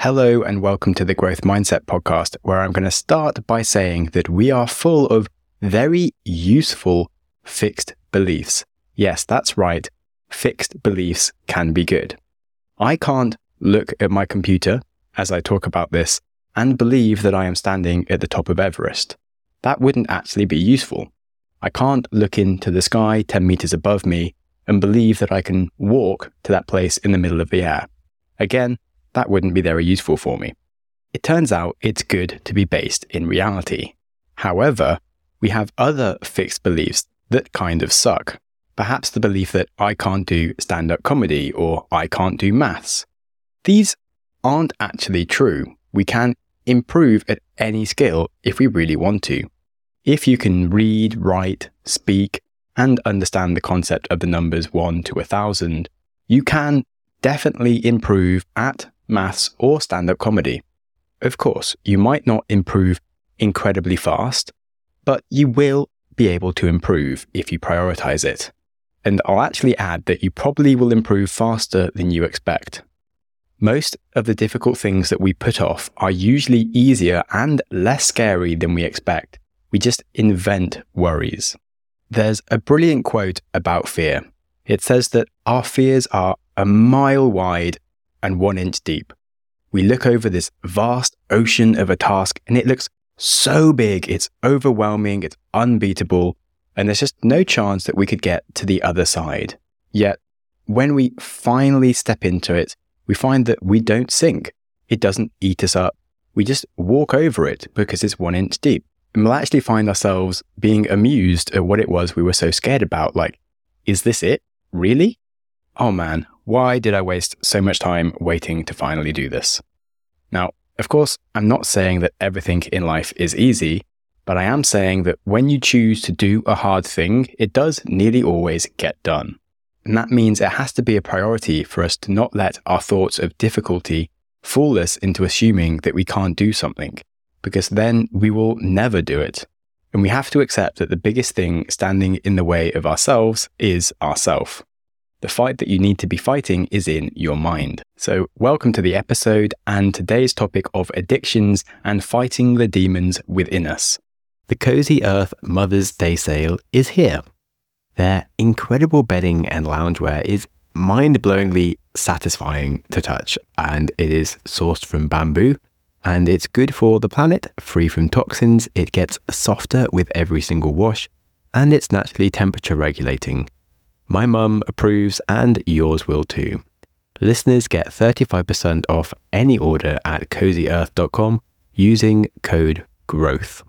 Hello and welcome to the Growth Mindset Podcast, where I'm going to start by saying that we are full of very useful fixed beliefs. Yes, that's right. Fixed beliefs can be good. I can't look at my computer as I talk about this and believe that I am standing at the top of Everest. That wouldn't actually be useful. I can't look into the sky 10 meters above me and believe that I can walk to that place in the middle of the air. Again, that wouldn't be very useful for me. It turns out it's good to be based in reality. However, we have other fixed beliefs that kind of suck. Perhaps the belief that I can't do stand-up comedy or I can't do maths. These aren't actually true. We can improve at any skill if we really want to. If you can read, write, speak, and understand the concept of the numbers 1 to 1,000, you can definitely improve at maths or stand-up comedy. Of course, you might not improve incredibly fast, but you will be able to improve if you prioritize it. And I'll actually add that you probably will improve faster than you expect. Most of the difficult things that we put off are usually easier and less scary than we expect. We just invent worries. There's a brilliant quote about fear. It says that our fears are a mile wide and 1 inch deep. We look over this vast ocean of a task and it looks so big, it's overwhelming, it's unbeatable, and there's just no chance that we could get to the other side. Yet, when we finally step into it, we find that we don't sink. It doesn't eat us up. We just walk over it because it's 1 inch deep. And we'll actually find ourselves being amused at what it was we were so scared about. Like, is this it? Really? Oh man, why did I waste so much time waiting to finally do this? Now, of course, I'm not saying that everything in life is easy, but I am saying that when you choose to do a hard thing, it does nearly always get done. And that means it has to be a priority for us to not let our thoughts of difficulty fool us into assuming that we can't do something, because then we will never do it. And we have to accept that the biggest thing standing in the way of ourselves is ourself. The fight that you need to be fighting is in your mind. So welcome to the episode and today's topic of addictions and fighting the demons within us. The Cozy Earth Mother's Day sale is here. Their incredible bedding and loungewear is mind-blowingly satisfying to touch, and it is sourced from bamboo, and it's good for the planet, free from toxins, it gets softer with every single wash, and it's naturally temperature regulating. My mum approves and yours will too. Listeners get 35% off any order at CozyEarth.com using code GROWTH.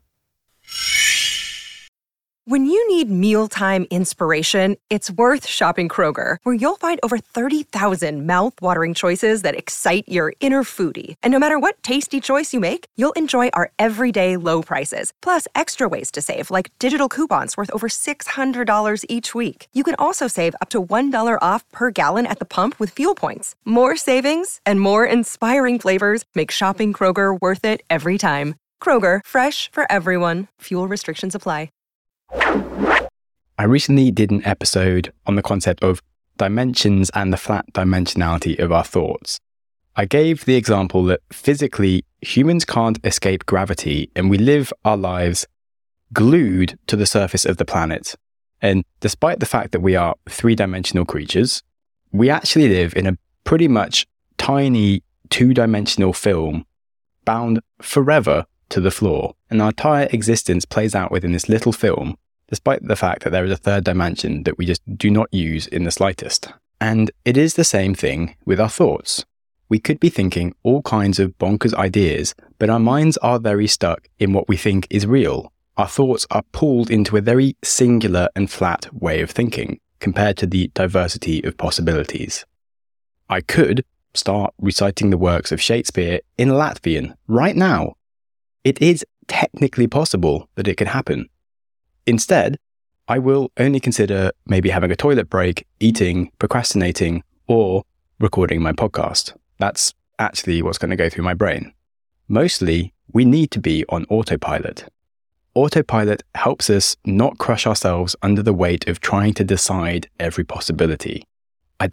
When you need mealtime inspiration, it's worth shopping Kroger, where you'll find over 30,000 mouth-watering choices that excite your inner foodie. And no matter what tasty choice you make, you'll enjoy our everyday low prices, plus extra ways to save, like digital coupons worth over $600 each week. You can also save up to $1 off per gallon at the pump with fuel points. More savings and more inspiring flavors make shopping Kroger worth it every time. Kroger, fresh for everyone. Fuel restrictions apply. I recently did an episode on the concept of dimensions and the flat dimensionality of our thoughts. I gave the example that physically humans can't escape gravity and we live our lives glued to the surface of the planet. And despite the fact that we are three-dimensional creatures, we actually live in a pretty much tiny two-dimensional film bound forever to the floor. And our entire existence plays out within this little film, despite the fact that there is a third dimension that we just do not use in the slightest. And it is the same thing with our thoughts. We could be thinking all kinds of bonkers ideas, but our minds are very stuck in what we think is real. Our thoughts are pulled into a very singular and flat way of thinking, compared to the diversity of possibilities. I could start reciting the works of Shakespeare in Latvian right now. It is technically possible that it could happen. Instead, I will only consider maybe having a toilet break, eating, procrastinating, or recording my podcast. That's actually what's going to go through my brain. Mostly, we need to be on autopilot. Autopilot helps us not crush ourselves under the weight of trying to decide every possibility. I don't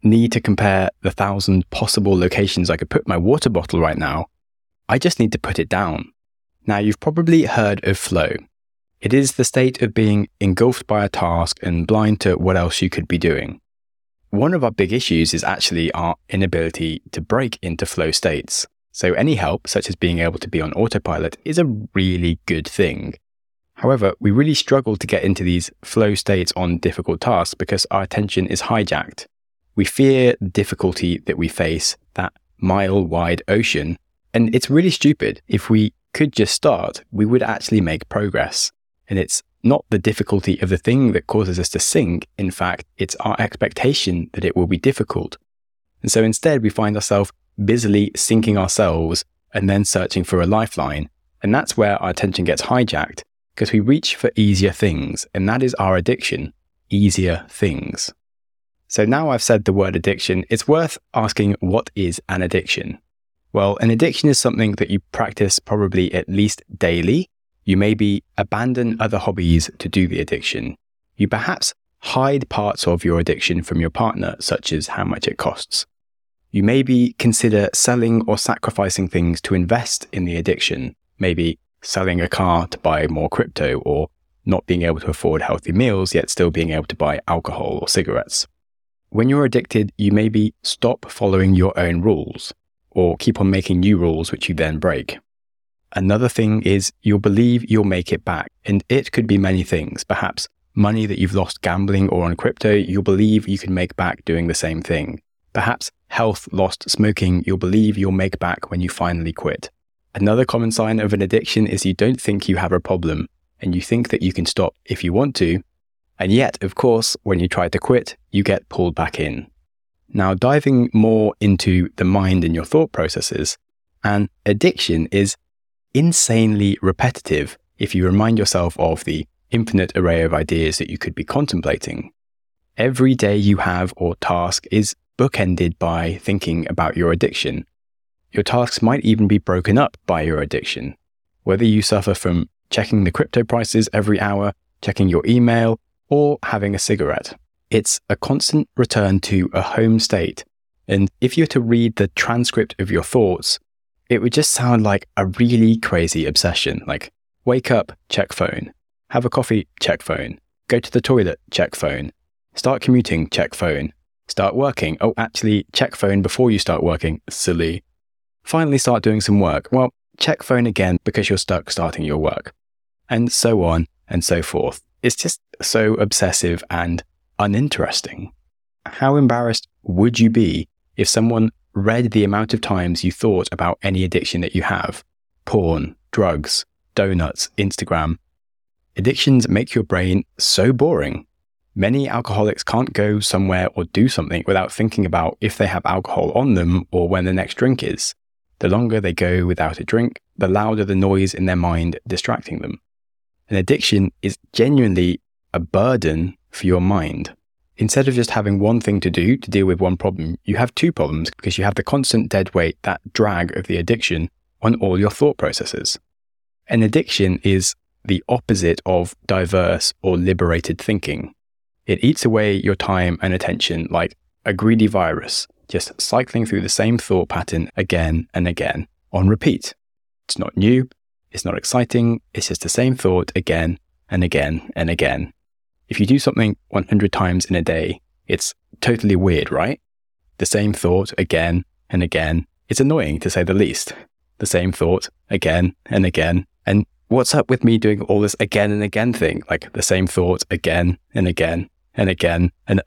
need to compare the 1,000 possible locations I could put my water bottle right now. I just need to put it down. Now, you've probably heard of flow. It is the state of being engulfed by a task and blind to what else you could be doing. One of our big issues is actually our inability to break into flow states. So any help, such as being able to be on autopilot, is a really good thing. However, we really struggle to get into these flow states on difficult tasks because our attention is hijacked. We fear the difficulty that we face, that mile-wide ocean, and it's really stupid. If we could just start, we would actually make progress. And it's not the difficulty of the thing that causes us to sink. In fact, it's our expectation that it will be difficult. And so instead, we find ourselves busily sinking ourselves and then searching for a lifeline. And that's where our attention gets hijacked, because we reach for easier things, and that is our addiction, easier things. So now I've said the word addiction, it's worth asking, what is an addiction? Well, an addiction is something that you practice probably at least daily. You maybe abandon other hobbies to do the addiction. You perhaps hide parts of your addiction from your partner, such as how much it costs. You maybe consider selling or sacrificing things to invest in the addiction, maybe selling a car to buy more crypto, or not being able to afford healthy meals, yet still being able to buy alcohol or cigarettes. When you're addicted, you maybe stop following your own rules, or keep on making new rules which you then break. Another thing is you'll believe you'll make it back, and it could be many things. Perhaps money that you've lost gambling or on crypto, you'll believe you can make back doing the same thing. Perhaps health lost smoking, you'll believe you'll make back when you finally quit. Another common sign of an addiction is you don't think you have a problem, and you think that you can stop if you want to. And yet, of course, when you try to quit, you get pulled back in. Now, diving more into the mind and your thought processes, an addiction is insanely repetitive if you remind yourself of the infinite array of ideas that you could be contemplating. Every day you have or task is bookended by thinking about your addiction. Your tasks might even be broken up by your addiction. Whether you suffer from checking the crypto prices every hour, checking your email, or having a cigarette, it's a constant return to a home state. And if you were to read the transcript of your thoughts, it would just sound like a really crazy obsession. Like, wake up, check phone. Have a coffee, check phone. Go to the toilet, check phone. Start commuting, check phone. Start working. Oh, actually, check phone before you start working. Silly. Finally start doing some work. Well, check phone again because you're stuck starting your work. And so on and so forth. It's just so obsessive and uninteresting. How embarrassed would you be if someone read the amount of times you thought about any addiction that you have? Porn, drugs, donuts, Instagram. Addictions make your brain so boring. Many alcoholics can't go somewhere or do something without thinking about if they have alcohol on them or when the next drink is. The longer they go without a drink, the louder the noise in their mind distracting them. An addiction is genuinely a burden for your mind. Instead of just having one thing to do to deal with one problem, you have two problems because you have the constant dead weight, that drag of the addiction on all your thought processes. An addiction is the opposite of diverse or liberated thinking. It eats away your time and attention like a greedy virus, just cycling through the same thought pattern again and again on repeat. It's not new, it's not exciting, it's just the same thought again and again and again. If you do something 100 times in a day, it's totally weird, right? The same thought again and again. It's annoying, to say the least. The same thought again and again. And what's up with me doing all this again and again thing? Like the same thought again and again and again. And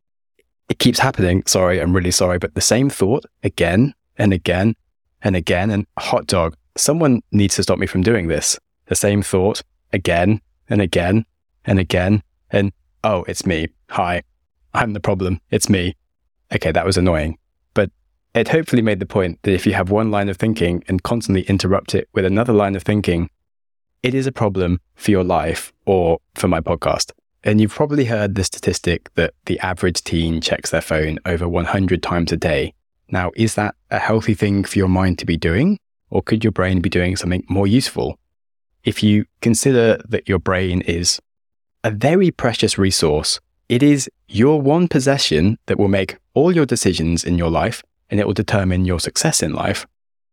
it keeps happening. Sorry, I'm really sorry. But the same thought again and again and again. And hot dog, someone needs to stop me from doing this. The same thought again and again and again. And, oh, it's me. Hi, I'm the problem. It's me. Okay, that was annoying. But it hopefully made the point that if you have one line of thinking and constantly interrupt it with another line of thinking, it is a problem for your life or for my podcast. And you've probably heard the statistic that the average teen checks their phone over 100 times a day. Now, is that a healthy thing for your mind to be doing? Or could your brain be doing something more useful? If you consider that your brain is a very precious resource, it is your one possession that will make all your decisions in your life, and it will determine your success in life.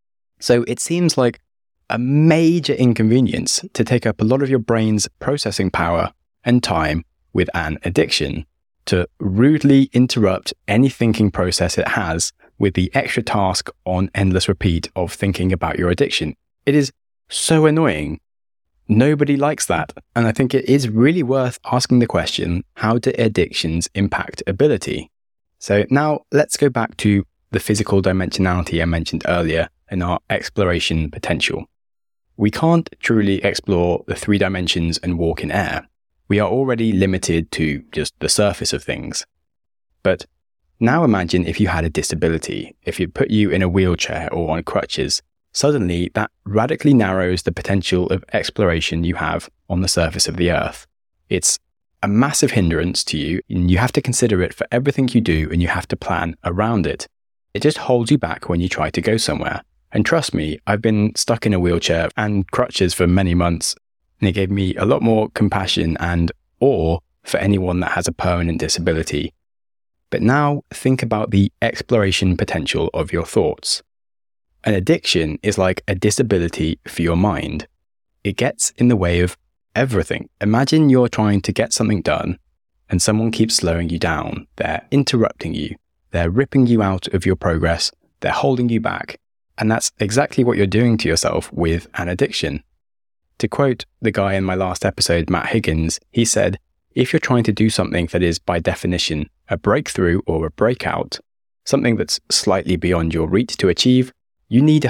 So it seems like a major inconvenience to take up a lot of your brain's processing power and time with an addiction, to rudely interrupt any thinking process it has with the extra task on endless repeat of thinking about your addiction. It is so annoying. Nobody likes that. And I think it is really worth asking the question, how do addictions impact ability? So now let's go back to the physical dimensionality I mentioned earlier and our exploration potential. We can't truly explore the 3 dimensions and walk in air. We are already limited to just the surface of things. But now imagine if you had a disability, if it put you in a wheelchair or on crutches. Suddenly, that radically narrows the potential of exploration you have on the surface of the earth. It's a massive hindrance to you, and you have to consider it for everything you do, and you have to plan around it. It just holds you back when you try to go somewhere. And trust me, I've been stuck in a wheelchair and crutches for many months, and it gave me a lot more compassion and awe for anyone that has a permanent disability. But now think about the exploration potential of your thoughts. An addiction is like a disability for your mind. It gets in the way of everything. Imagine you're trying to get something done and someone keeps slowing you down. They're interrupting you. They're ripping you out of your progress. They're holding you back. And that's exactly what you're doing to yourself with an addiction. To quote the guy in my last episode, Matt Higgins, he said, if you're trying to do something that is by definition a breakthrough or a breakout, something that's slightly beyond your reach to achieve, you need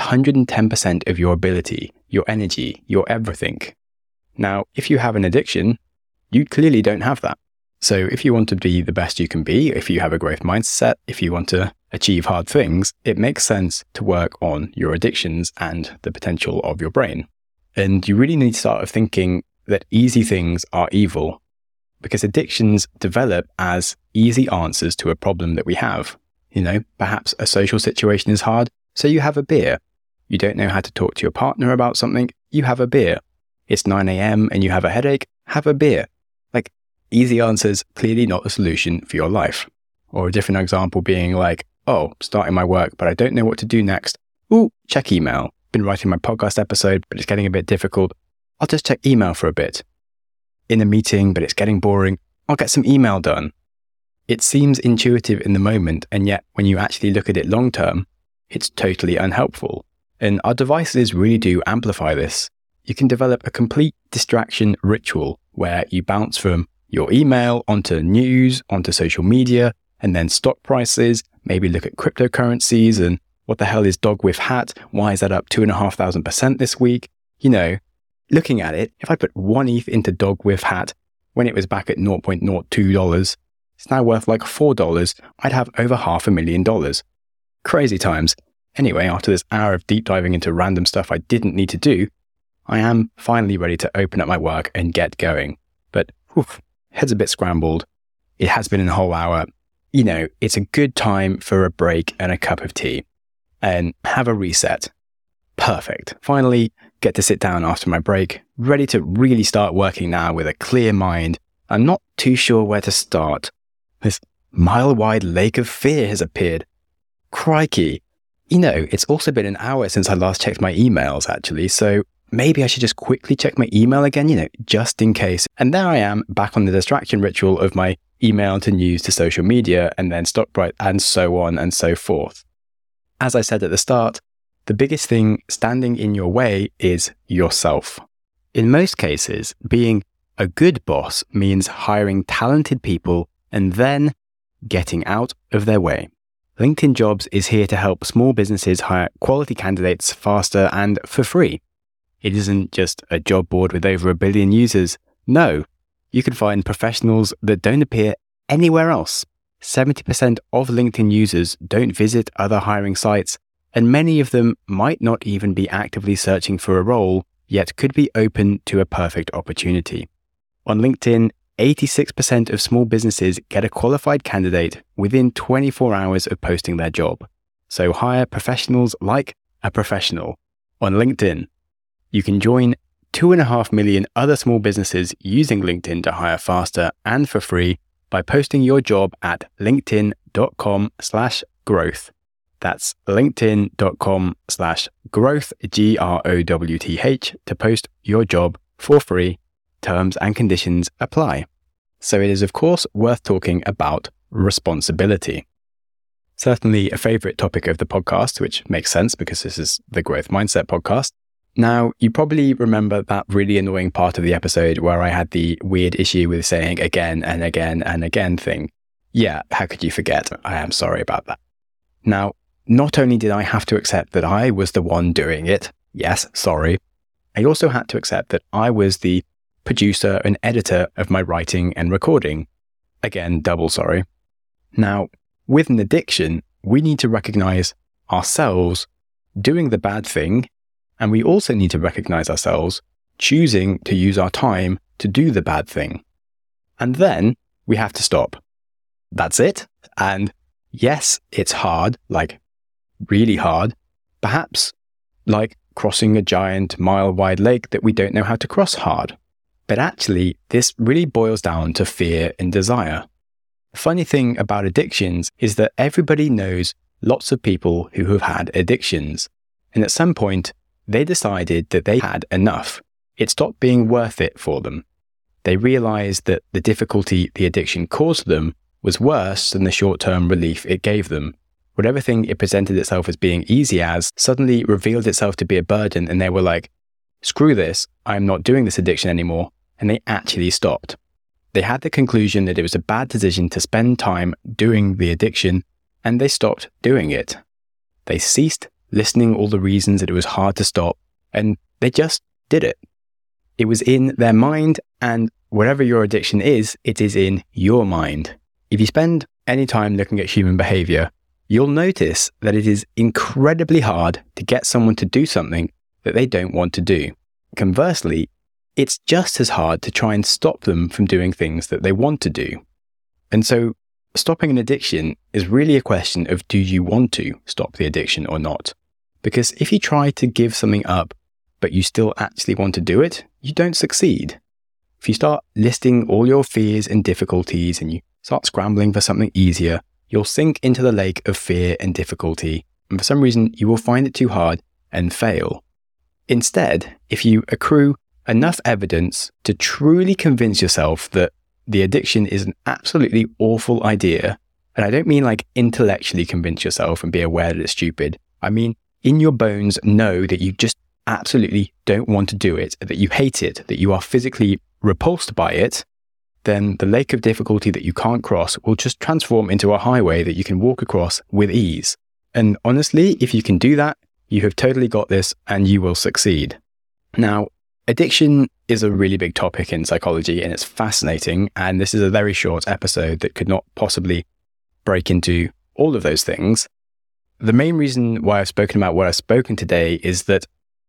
110% of your ability, your energy, your everything. Now, if you have an addiction, you clearly don't have that. So if you want to be the best you can be, if you have a growth mindset, if you want to achieve hard things, it makes sense to work on your addictions and the potential of your brain. And you really need to start thinking that easy things are evil, because addictions develop as easy answers to a problem that we have. You know, perhaps a social situation is hard, so you have a beer. You don't know how to talk to your partner about something, you have a beer. It's 9 a.m. and you have a headache, have a beer. Like, easy answers, clearly not a solution for your life. Or a different example being like, oh, starting my work, but I don't know what to do next. Ooh, check email. Been writing my podcast episode, but it's getting a bit difficult. I'll just check email for a bit. In a meeting, but it's getting boring. I'll get some email done. It seems intuitive in the moment, and yet when you actually look at it long term, it's totally unhelpful. And our devices really do amplify this. You can develop a complete distraction ritual where you bounce from your email onto news, onto social media, and then stock prices, maybe look at cryptocurrencies and what the hell is dog with hat? Why is that up 2,500% this week? You know, looking at it, if I put 1 ETH into dog with hat when it was back at $0.02, it's now worth like $4. I'd have over $500,000. Crazy times. Anyway, after this hour of deep diving into random stuff I didn't need to do, I am finally ready to open up my work and get going. But head's a bit scrambled. It has been a whole hour. You know, it's a good time for a break and a cup of tea and have a reset. Perfect. Finally, get to sit down after my break, ready to really start working now with a clear mind. I'm not too sure where to start. This mile-wide lake of fear has appeared. Crikey. You know, it's also been an hour since I last checked my emails, actually, so maybe I should just quickly check my email again, you know, just in case. And there I am, back on the distraction ritual of my email to news to social media and then stock price and so on and so forth. As I said at the start, the biggest thing standing in your way is yourself. In most cases, being a good boss means hiring talented people and then getting out of their way. LinkedIn Jobs is here to help small businesses hire quality candidates faster and for free. It isn't just a job board with over 1 billion users. No, you can find professionals that don't appear anywhere else. 70% of LinkedIn users don't visit other hiring sites, and many of them might not even be actively searching for a role, yet could be open to a perfect opportunity. On LinkedIn, 86% of small businesses get a qualified candidate within 24 hours of posting their job. So hire professionals like a professional on LinkedIn. You can join 2.5 million other small businesses using LinkedIn to hire faster and for free by posting your job at linkedin.com/jobs. linkedin.com/growth. That's linkedin.com/growth, GROWTH, to post your job for free. Terms and conditions apply. So it is, of course, worth talking about responsibility. Certainly a favorite topic of the podcast, which makes sense because this is the Growth Mindset podcast. Now, you probably remember that really annoying part of the episode where I had the weird issue with saying again and again and again thing. Yeah, how could you forget? I am sorry about that. Now, not only did I have to accept that I was the one doing it, yes, sorry, I also had to accept that I was the producer and editor of my writing and recording. Again, double sorry. Now, with an addiction, we need to recognize ourselves doing the bad thing, and we also need to recognize ourselves choosing to use our time to do the bad thing. And then we have to stop. That's it. And yes, it's hard, like really hard, perhaps like crossing a giant mile-wide lake that we don't know how to cross hard. But actually, this really boils down to fear and desire. The funny thing about addictions is that everybody knows lots of people who have had addictions. And at some point, they decided that they had enough. It stopped being worth it for them. They realized that the difficulty the addiction caused them was worse than the short-term relief it gave them. Whatever thing it presented itself as being easy as suddenly revealed itself to be a burden, and they were like, screw this, I'm not doing this addiction anymore, and they actually stopped. They had the conclusion that it was a bad decision to spend time doing the addiction, and they stopped doing it. They ceased listening all the reasons that it was hard to stop, and they just did it. It was in their mind, and whatever your addiction is, it is in your mind. If you spend any time looking at human behavior, you'll notice that it is incredibly hard to get someone to do something that they don't want to do. Conversely, it's just as hard to try and stop them from doing things that they want to do. And so stopping an addiction is really a question of, do you want to stop the addiction or not? Because if you try to give something up, but you still actually want to do it, you don't succeed. If you start listing all your fears and difficulties and you start scrambling for something easier, you'll sink into the lake of fear and difficulty, and for some reason you will find it too hard and fail. Instead, if you accrue enough evidence to truly convince yourself that the addiction is an absolutely awful idea, and I don't mean like intellectually convince yourself and be aware that it's stupid, I mean in your bones know that you just absolutely don't want to do it, that you hate it, that you are physically repulsed by it, then the lake of difficulty that you can't cross will just transform into a highway that you can walk across with ease. And honestly, if you can do that, you have totally got this and you will succeed. Now, addiction is a really big topic in psychology and it's fascinating. And this is a very short episode that could not possibly break into all of those things. The main reason why I've spoken about what I've spoken today is that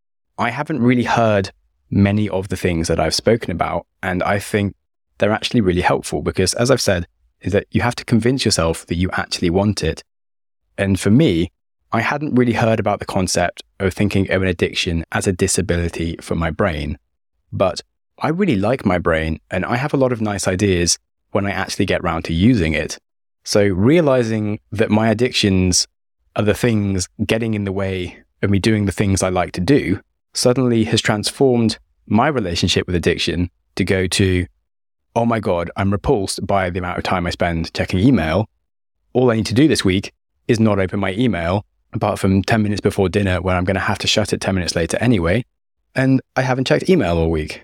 I haven't really heard many of the things that I've spoken about. And I think they're actually really helpful because, as I've said, is that you have to convince yourself that you actually want it. And for me, I hadn't really heard about the concept of thinking of an addiction as a disability for my brain. But I really like my brain and I have a lot of nice ideas when I actually get round to using it. So realizing that my addictions are the things getting in the way of me doing the things I like to do suddenly has transformed my relationship with addiction to go to, oh my God, I'm repulsed by the amount of time I spend checking email. All I need to do this week is not open my email, apart from 10 minutes before dinner where I'm going to have to shut it 10 minutes later anyway, and I haven't checked email all week.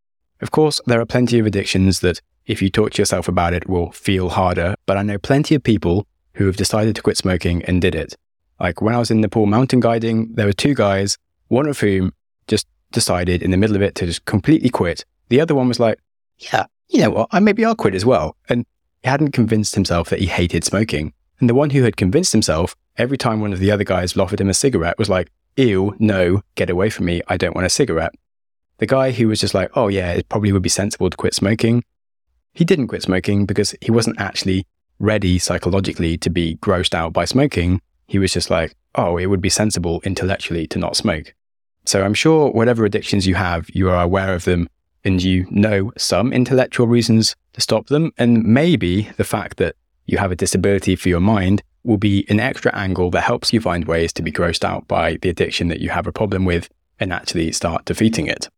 Of course, there are plenty of addictions that, if you talk to yourself about it, will feel harder, but I know plenty of people who have decided to quit smoking and did it. Like when I was in Nepal mountain guiding, there were two guys, one of whom just decided in the middle of it to just completely quit. The other one was like, yeah, you know what, maybe I'll quit as well. And he hadn't convinced himself that he hated smoking. And the one who had convinced himself, every time one of the other guys offered him a cigarette, was like, ew, no, get away from me, I don't want a cigarette. The guy who was just like, oh yeah, it probably would be sensible to quit smoking, he didn't quit smoking because he wasn't actually ready psychologically to be grossed out by smoking. He was just like, oh, it would be sensible intellectually to not smoke. So I'm sure whatever addictions you have, you are aware of them and you know some intellectual reasons to stop them. And maybe the fact that you have a disability for your mind will be an extra angle that helps you find ways to be grossed out by the addiction that you have a problem with and actually start defeating it.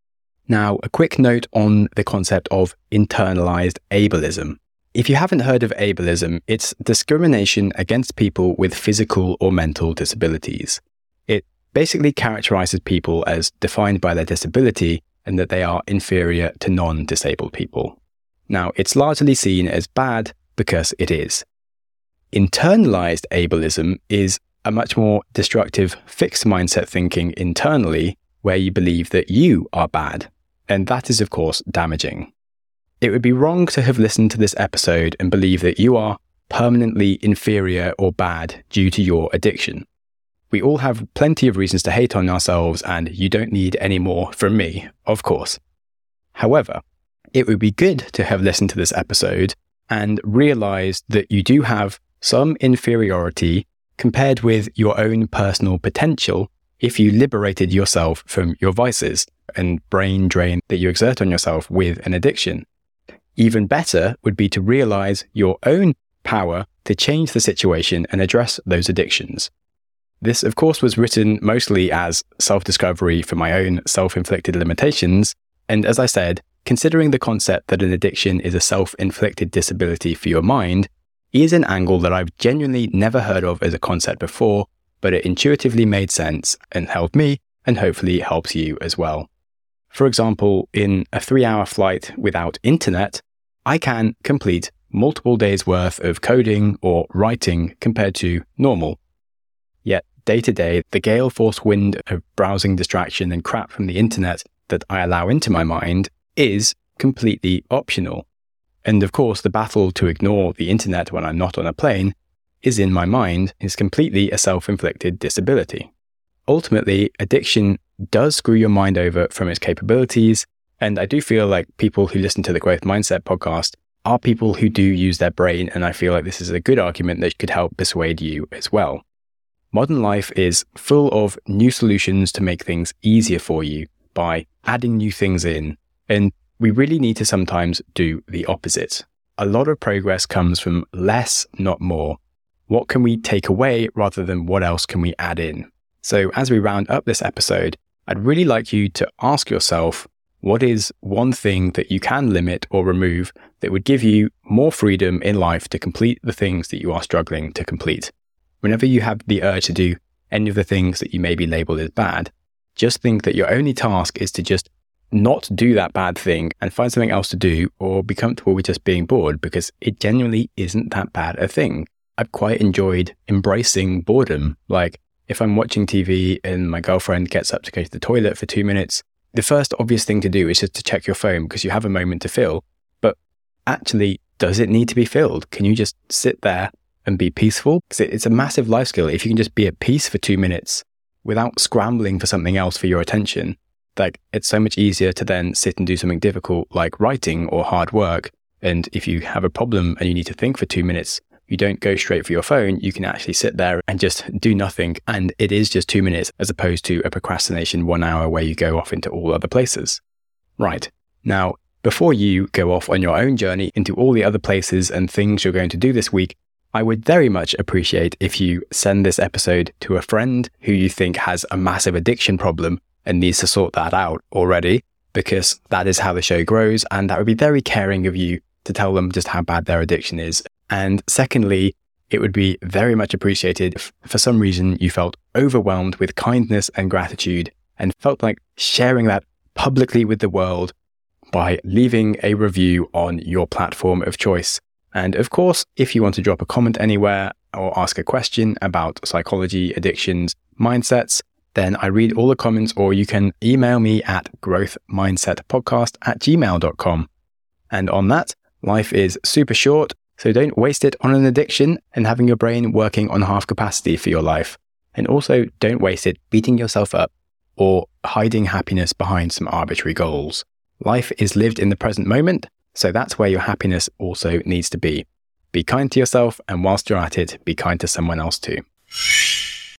Now, a quick note on the concept of internalized ableism. If you haven't heard of ableism, it's discrimination against people with physical or mental disabilities. It basically characterizes people as defined by their disability and that they are inferior to non-disabled people. Now, it's largely seen as bad because it is. Internalized ableism is a much more destructive fixed mindset thinking internally where you believe that you are bad. And that is, of course, damaging. It would be wrong to have listened to this episode and believe that you are permanently inferior or bad due to your addiction. We all have plenty of reasons to hate on ourselves, and you don't need any more from me, of course. However, it would be good to have listened to this episode and realized that you do have some inferiority compared with your own personal potential if you liberated yourself from your vices and brain drain that you exert on yourself with an addiction. Even better would be to realize your own power to change the situation and address those addictions. This, of course, was written mostly as self-discovery for my own self-inflicted limitations. And as I said, considering the concept that an addiction is a self-inflicted disability for your mind is an angle that I've genuinely never heard of as a concept before, but it intuitively made sense and helped me and hopefully helps you as well. For example, in a 3-hour flight without internet, I can complete multiple days worth of coding or writing compared to normal. Yet day to day, the gale force wind of browsing distraction and crap from the internet that I allow into my mind is completely optional. And of course, the battle to ignore the internet when I'm not on a plane is in my mind is completely a self-inflicted disability. Ultimately, addiction does screw your mind over from its capabilities, and I do feel like people who listen to the Growth Mindset podcast are people who do use their brain, and I feel like this is a good argument that could help persuade you as well. Modern life is full of new solutions to make things easier for you by adding new things in, and we really need to sometimes do the opposite. A lot of progress comes from less, not more. What can we take away rather than what else can we add in? So as we round up this episode, I'd really like you to ask yourself, what is one thing that you can limit or remove that would give you more freedom in life to complete the things that you are struggling to complete? Whenever you have the urge to do any of the things that you may be labeled as bad, just think that your only task is to just not do that bad thing and find something else to do or be comfortable with just being bored, because it genuinely isn't that bad a thing. I've quite enjoyed embracing boredom. Like if I'm watching TV and my girlfriend gets up to go to the toilet for 2 minutes, the first obvious thing to do is just to check your phone because you have a moment to fill. But actually, does it need to be filled? Can you just sit there and be peaceful? Because it's a massive life skill. If you can just be at peace for 2 minutes without scrambling for something else for your attention, like it's so much easier to then sit and do something difficult like writing or hard work. And if you have a problem and you need to think for 2 minutes, you don't go straight for your phone. You can actually sit there and just do nothing. And it is just 2 minutes as opposed to a procrastination 1 hour where you go off into all other places. Right. Now, before you go off on your own journey into all the other places and things you're going to do this week, I would very much appreciate if you send this episode to a friend who you think has a massive addiction problem and needs to sort that out already, because that is how the show grows. And that would be very caring of you to tell them just how bad their addiction is. And secondly, it would be very much appreciated if for some reason you felt overwhelmed with kindness and gratitude and felt like sharing that publicly with the world by leaving a review on your platform of choice. And of course, if you want to drop a comment anywhere or ask a question about psychology, addictions, mindsets, then I read all the comments, or you can email me at growthmindsetpodcast@gmail.com. And on that, life is super short, so don't waste it on an addiction and having your brain working on half capacity for your life. And also don't waste it beating yourself up or hiding happiness behind some arbitrary goals. Life is lived in the present moment, so that's where your happiness also needs to be. Be kind to yourself, and whilst you're at it, be kind to someone else too.